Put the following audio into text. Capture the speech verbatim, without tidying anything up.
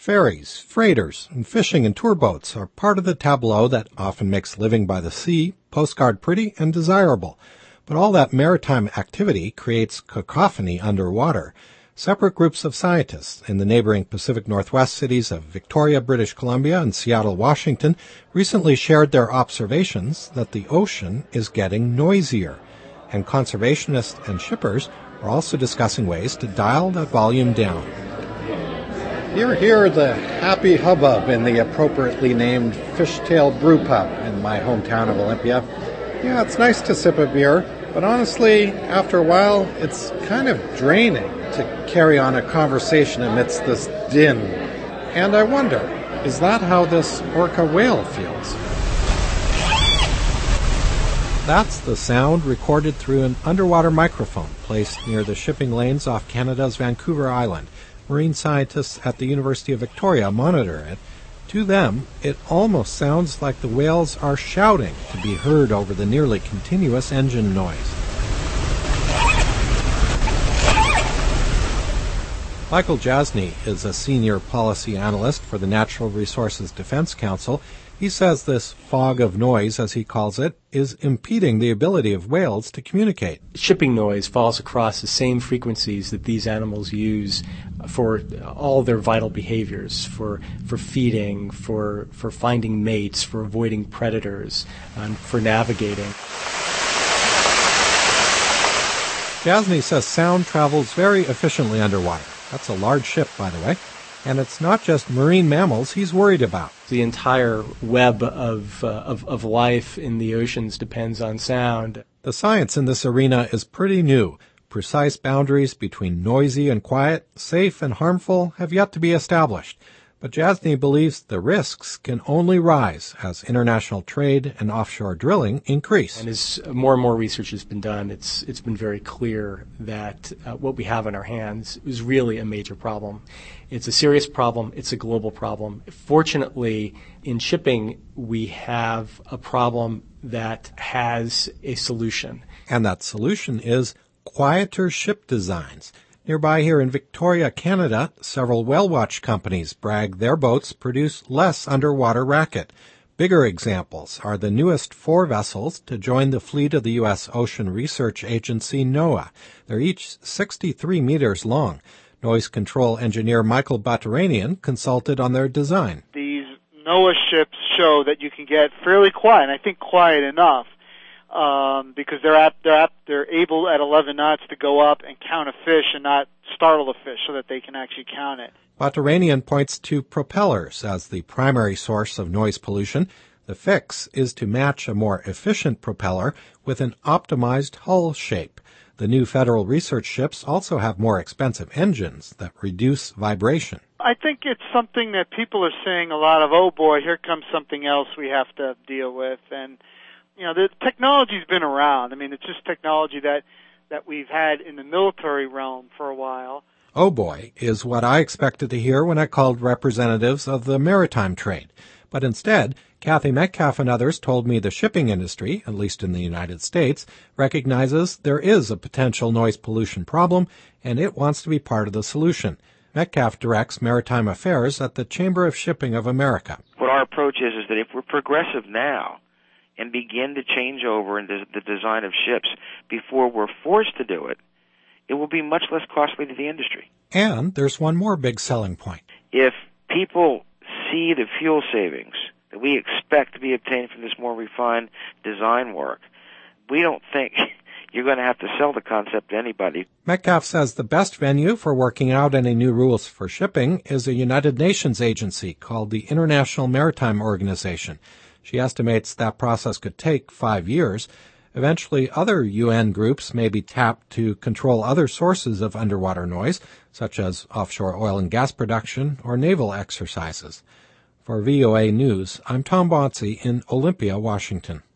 Ferries, freighters, and fishing and tour boats are part of the tableau that often makes living by the sea postcard pretty and desirable. But all that maritime activity creates cacophony underwater. Separate groups of scientists in the neighboring Pacific Northwest cities of Victoria, British Columbia, and Seattle, Washington, recently shared their observations that the ocean is getting noisier. And conservationists and shippers are also discussing ways to dial that volume down. You're here at the happy hubbub in the appropriately named Fishtail Brew Pub in my hometown of Olympia. Yeah, it's nice to sip a beer, but honestly, after a while, it's kind of draining to carry on a conversation amidst this din. And I wonder, is that how this orca whale feels? That's the sound recorded through an underwater microphone placed near the shipping lanes off Canada's Vancouver Island. Marine scientists at the University of Victoria monitor it. To them, it almost sounds like the whales are shouting to be heard over the nearly continuous engine noise. Michael Jasny is a senior policy analyst for the Natural Resources Defense Council. He says this fog of noise, as he calls it, is impeding the ability of whales to communicate. Shipping noise falls across the same frequencies that these animals use for all their vital behaviors, for for feeding, for for finding mates, for avoiding predators, and for navigating. Jasny says sound travels very efficiently underwater. That's a large ship, by the way. And it's not just marine mammals he's worried about. The entire web of, uh, of of life in the oceans depends on sound. The science in this arena is pretty new. Precise boundaries between noisy and quiet, safe and harmful, have yet to be established. But Jasny believes the risks can only rise as international trade and offshore drilling increase. And as more and more research has been done, it's it's been very clear that uh, what we have in our hands is really a major problem. It's a serious problem. It's a global problem. Fortunately, in shipping, we have a problem that has a solution. And that solution is quieter ship designs. Nearby here in Victoria, Canada, several whale watch companies brag their boats produce less underwater racket. Bigger examples are the newest four vessels to join the fleet of the U S Ocean Research Agency, NOAA. They're each sixty-three meters long. Noise control engineer Michael Baturanian consulted on their design. These NOAA ships show that you can get fairly quiet, and I think quiet enough, um, because they're at, they're at, they're able at eleven knots to go up and count a fish and not startle the fish so that they can actually count it. Baturanian points to propellers as the primary source of noise pollution. The fix is to match a more efficient propeller with an optimized hull shape. The new Federal Research ships also have more expensive engines that reduce vibration. I think it's something that people are saying a lot of, oh boy, here comes something else we have to deal with. And, you know, the technology's been around. I mean, it's just technology that, that we've had in the military realm for a while. Oh boy, is what I expected to hear when I called representatives of the maritime trade. But instead, Kathy Metcalf and others told me the shipping industry, at least in the United States, recognizes there is a potential noise pollution problem, and it wants to be part of the solution. Metcalf directs maritime affairs at the Chamber of Shipping of America. What our approach is is that if we're progressive now and begin to change over in the, the design of ships before we're forced to do it, it will be much less costly to the industry. And there's one more big selling point. If people see the fuel savings that we expect to be obtained from this more refined design work, we don't think you're going to have to sell the concept to anybody. Metcalf says the best venue for working out any new rules for shipping is a United Nations agency called the International Maritime Organization. She estimates that process could take five years. Eventually, other U N groups may be tapped to control other sources of underwater noise, such as offshore oil and gas production or naval exercises. For V O A News, I'm Tom Botsey in Olympia, Washington.